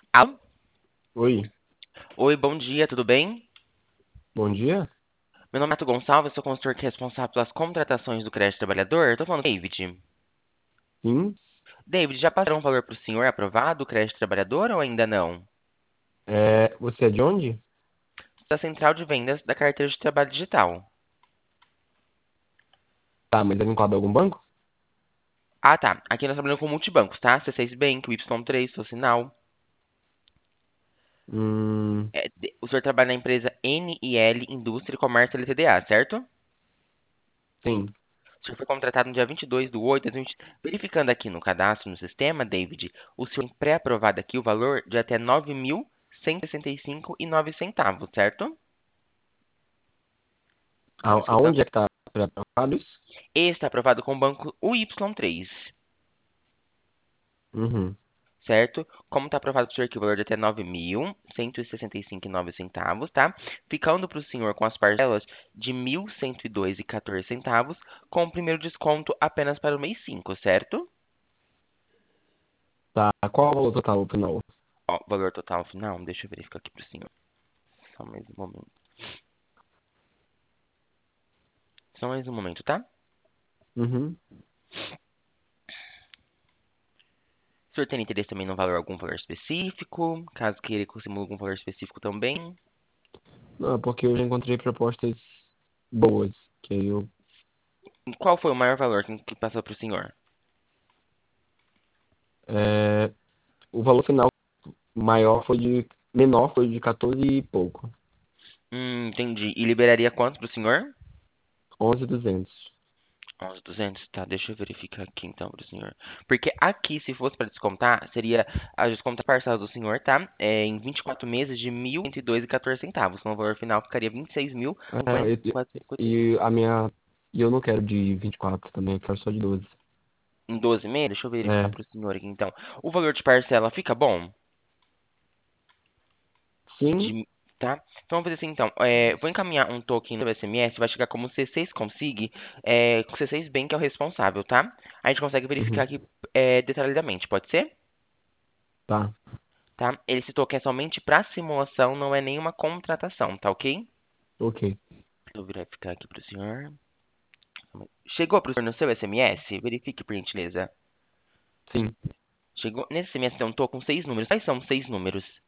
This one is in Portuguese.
Alô? Oi, Oi, bom dia, tudo bem? bom dia? Meu nome é Mato Gonçalves, sou consultor responsável pelas contratações do crédito trabalhador. Tô falando com o David. Sim, David, já passaram um valor para o senhor aprovado, o crédito trabalhador, ou ainda não? você é de onde? Da central de vendas da carteira de trabalho digital. Tá, mas ele enquadra algum banco? Ah, tá. Aqui nós trabalhamos com multibancos, tá? C6 Bank, o Y3, seu sinal. Hum, O senhor trabalha na empresa NIL Indústria e Comércio LTDA, certo? sim. O senhor foi contratado no dia 22/8/2020. Verificando aqui no cadastro, no sistema, David, o senhor tem pré-aprovado aqui o valor de até 9.165,09 centavos, certo? Tá escutando? Aonde é que tá pré-aprovado isso? Esse está aprovado com o banco o Y3, Uhum. certo? Como está aprovado para o senhor aqui o valor de até 9.165,09 centavos, tá? Ficando para o senhor com as parcelas de 1.102,14 centavos, com o primeiro desconto apenas para o mês 5, certo? Tá, qual é o valor total no final? Ó, valor total final, deixa eu verificar aqui para o senhor. Só mais um momento. Só mais um momento, tá? Uhum. O senhor tem interesse também no valor, algum valor específico? Caso queira que eu simule algum valor específico também. Não, é porque eu já encontrei propostas boas, que aí eu... E qual foi o maior valor que passou para o senhor? é, o valor final maior foi menor foi de 14 e pouco. Entendi. E liberaria quanto para o senhor? 11.200. 11.200, tá? Deixa eu verificar aqui então para o senhor. Porque aqui, se fosse para descontar, seria a descontar a parcela do senhor, tá? Em 24 meses de 1.102,14 centavos. Então o valor final ficaria É, e a minha... E eu não quero de 24 também, eu quero só de 12. em 12 meses. Deixa eu verificar É, para o senhor aqui então. O valor de parcela fica bom? sim. De, tá? Então vamos fazer assim então. Vou encaminhar um token no SMS, vai chegar como C6 Consig, com C6 Bank é o responsável, tá? A gente consegue verificar Uhum. aqui detalhadamente, pode ser? Tá, Tá? Esse token é somente para simulação, não é nenhuma contratação, tá ok? ok. Eu vou verificar aqui para o senhor. Chegou para o senhor no seu SMS? Verifique, por gentileza. Sim. Chegou nesse SMS tem um token com 6 números. Quais são os 6 números?